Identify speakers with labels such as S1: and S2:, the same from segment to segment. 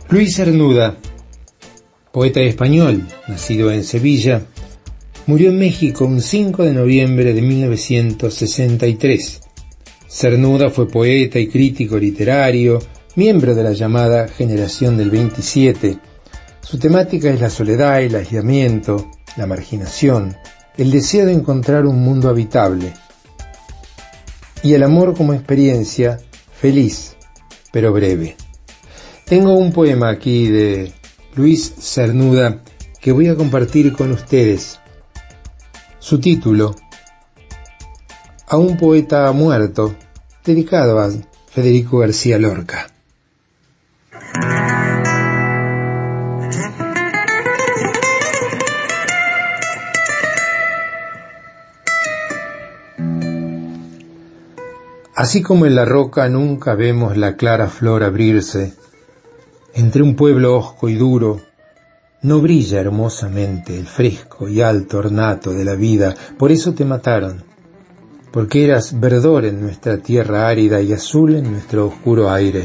S1: Luis Cernuda, poeta español, nacido en Sevilla, murió en México un 5 de noviembre de 1963. Cernuda fue poeta y crítico literario, miembro de la llamada Generación del 27. Su temática es la soledad, el aislamiento, la marginación, el deseo de encontrar un mundo habitable y el amor como experiencia feliz, pero breve. Tengo un poema aquí de Luis Cernuda que voy a compartir con ustedes. Su título, A un poeta muerto, dedicado a Federico García Lorca. Así como en la roca nunca vemos la clara flor abrirse, entre un pueblo hosco y duro, no brilla hermosamente el fresco y alto ornato de la vida. Por eso te mataron, porque eras verdor en nuestra tierra árida y azul en nuestro oscuro aire.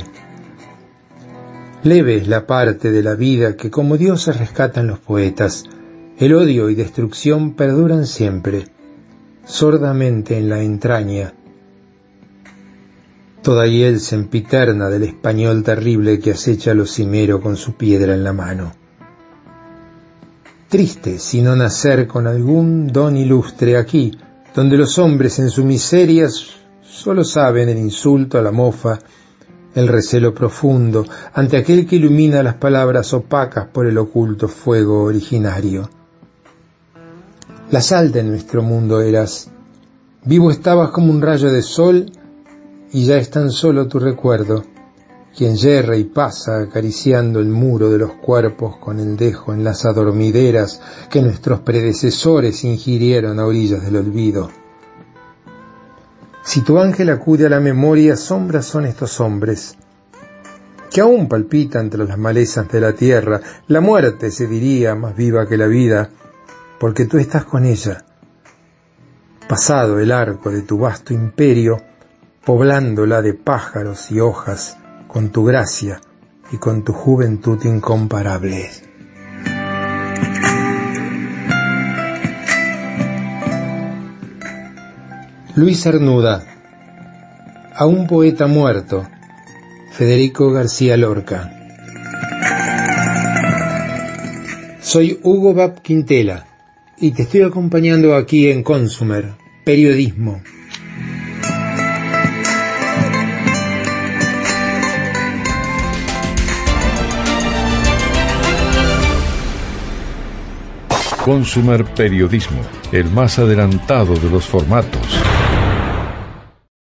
S1: Leve es la parte de la vida que como dioses rescatan los poetas. El odio y destrucción perduran siempre, sordamente en la entraña. Toda hiel sempiterna del español terrible que acecha a los cimeros con su piedra en la mano. Triste si no nacer con algún don ilustre aquí, donde los hombres en su miseria solo saben el insulto a la mofa, el recelo profundo ante aquel que ilumina las palabras opacas por el oculto fuego originario. La sal de nuestro mundo eras, vivo estabas como un rayo de sol, y ya es tan solo tu recuerdo, quien yerra y pasa acariciando el muro de los cuerpos con el dejo en las adormideras que nuestros predecesores ingirieron a orillas del olvido. Si tu ángel acude a la memoria, sombras son estos hombres, que aún palpitan tras las malezas de la tierra. La muerte se diría más viva que la vida, porque tú estás con ella, pasado el arco de tu vasto imperio, poblándola de pájaros y hojas, con tu gracia y con tu juventud incomparable. Luis Cernuda, A un poeta muerto, Federico García Lorca. Soy Hugo Bab Quintela y te estoy acompañando aquí en Consumer, Periodismo.
S2: Consumer Periodismo, el más adelantado de los formatos.